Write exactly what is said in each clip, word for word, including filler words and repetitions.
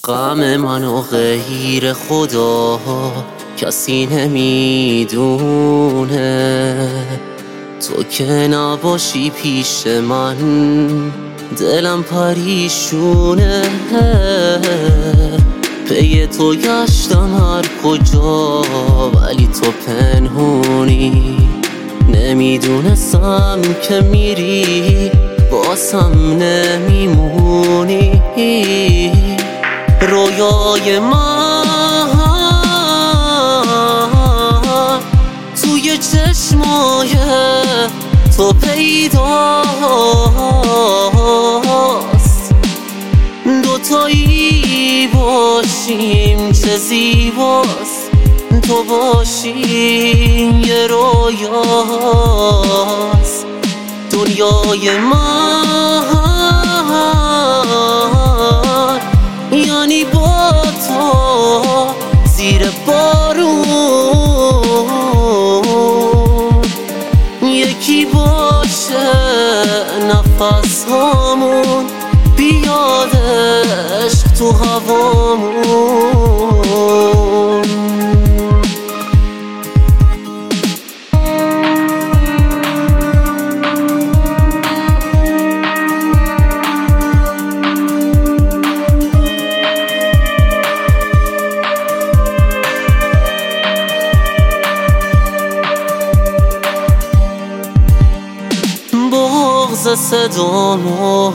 غم منو غیر خدا کسی نمیدونه، تو که نباشی پیش من دلم پریشونه. پی تو گشتم هر کجا ولی تو پنهونی، نمیدونستم که میری باسم نمیمونی. رویای من توی چشمای تو پیداست، دوتایی باشیم چه زیباست، تو باشی یه رویاست. دنیای من یعنی با تو زیر بارون، یکی باشه نفس هامون، بیاد عشق تو هوامون. بغض صدامو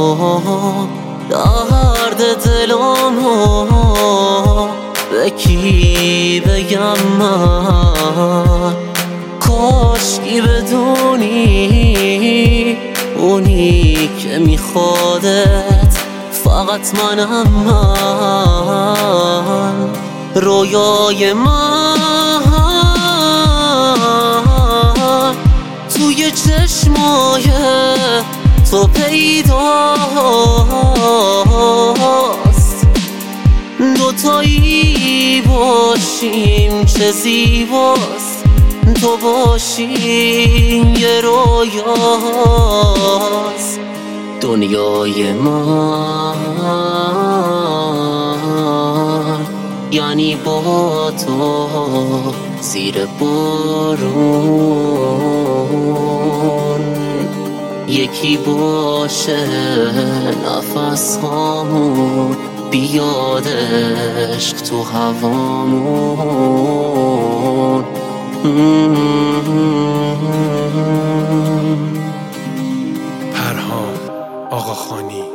درد دلامو به کی بگم من؟ کاشکی بدونی اونی که میخوادت فقط منم من. رویای من توی چشمای تو پیداست، دوتایی باشیم چه زیباست، تو باشی یه رویاست. دنیای من یعنی با تو زیر بارون، یکی باشه نفس هامون، بیاد عشق تو هوامون. پرهام آقاخانی.